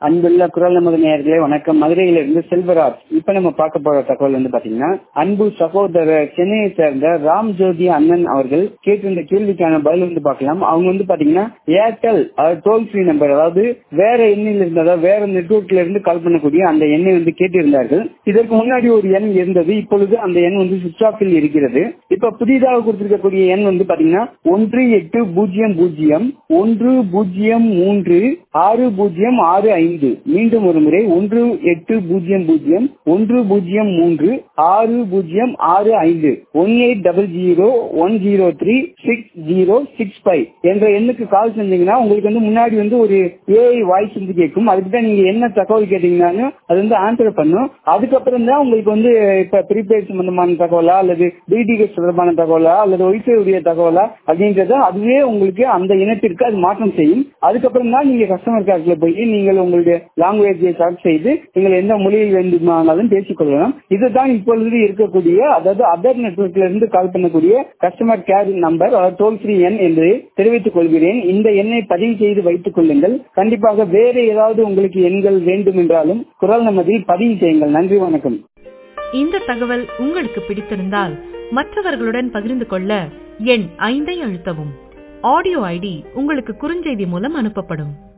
அன்புள்ள குரல் நமது நேயர்களே வணக்கம். மதுரையிலிருந்து செல்வராஜ். இப்ப நம்ம பார்க்க போற தகவல் வந்து பாத்தீங்கன்னா, அன்பு சகோதரர் சென்னையை சேர்ந்த ராம் ஜோதி அண்ணன் அவர்கள் கேட்டிருந்த கேள்விக்கான பதில் வந்து பார்க்கலாம். அவங்க வந்து பாத்தீங்கன்னா ஏர்டெல் டோல் ஃப்ரீ நம்பர், அதாவது வேற எண்ணில் இருந்ததா வேற நெட்வொர்க்ல இருந்து கால் பண்ணக்கூடிய அந்த எண்ணை வந்து கேட்டிருந்தார்கள். இதற்கு முன்னாடி ஒரு எண் இருந்தது, இப்பொழுது அந்த எண் வந்து சுவிட்ச் ஆஃபில் இருக்கிறது. இப்ப புதிதாக கொடுத்திருக்கக்கூடிய எண் வந்து பாத்தீங்கன்னா 1800103605. மீண்டும் ஒரு முறை 1800103605 180010360605 என்ற எண்ணுக்கு கால் செஞ்சீங்கன்னா உங்களுக்கு வந்து முன்னாடி வந்து ஒரு ஏஐ வாய்ஸ் வந்து கேட்கும். அதுக்குதான் நீங்க என்ன தகவல் கேட்டீங்கன்னா அது வந்து ஆன்சர் பண்ணும். அதுக்கப்புறம் தான் உங்களுக்கு வந்து இப்ப ப்ரீபெய்ட் சம்பந்தமான தகவலா அல்லது டிடிஹெச் தொடர்பான தகவலா அல்லது ஒய்ஃபை உடைய தகவலா அப்படின்றத அதுவே உங்களுக்கு அந்த இனத்திற்கு அது மாற்றம் செய்யும். அதுக்கப்புறம் தான் நீங்க கஸ்டமர் கேர்ல போய் நீங்கள் உங்களுடைய லாங்குவேஜை செலக்ட் செய்து நீங்கள் எந்த மொழியில் வேண்டுமானாலும் பேசிக் கொள்ளலாம். இதுதான் இப்பொழுது இருக்கக்கூடிய, அதாவது அதர் நெட்வொர்க்ல இருந்து கால் பண்ணக்கூடிய customer care number, toll free எண் என்று தெரிவித்துக் கொள்கிறேன். இந்த எண்ணை பதிவு செய்து வைத்துக் கொள்ளுங்கள். கண்டிப்பாக வேறு ஏதாவது உங்களுக்கு எண்கள் வேண்டும் என்றாலும் குரல் நமதில் பதிவு செய்யுங்கள். நன்றி, வணக்கம். இந்த தகவல் உங்களுக்கு பிடித்திருந்தால் மற்றவர்களுடன் பகிர்ந்து கொள்ள எண் 5 அழுத்தவும். ஆடியோ ஐடி உங்களுக்கு குறுஞ்செய்தி மூலம் அனுப்பப்படும்.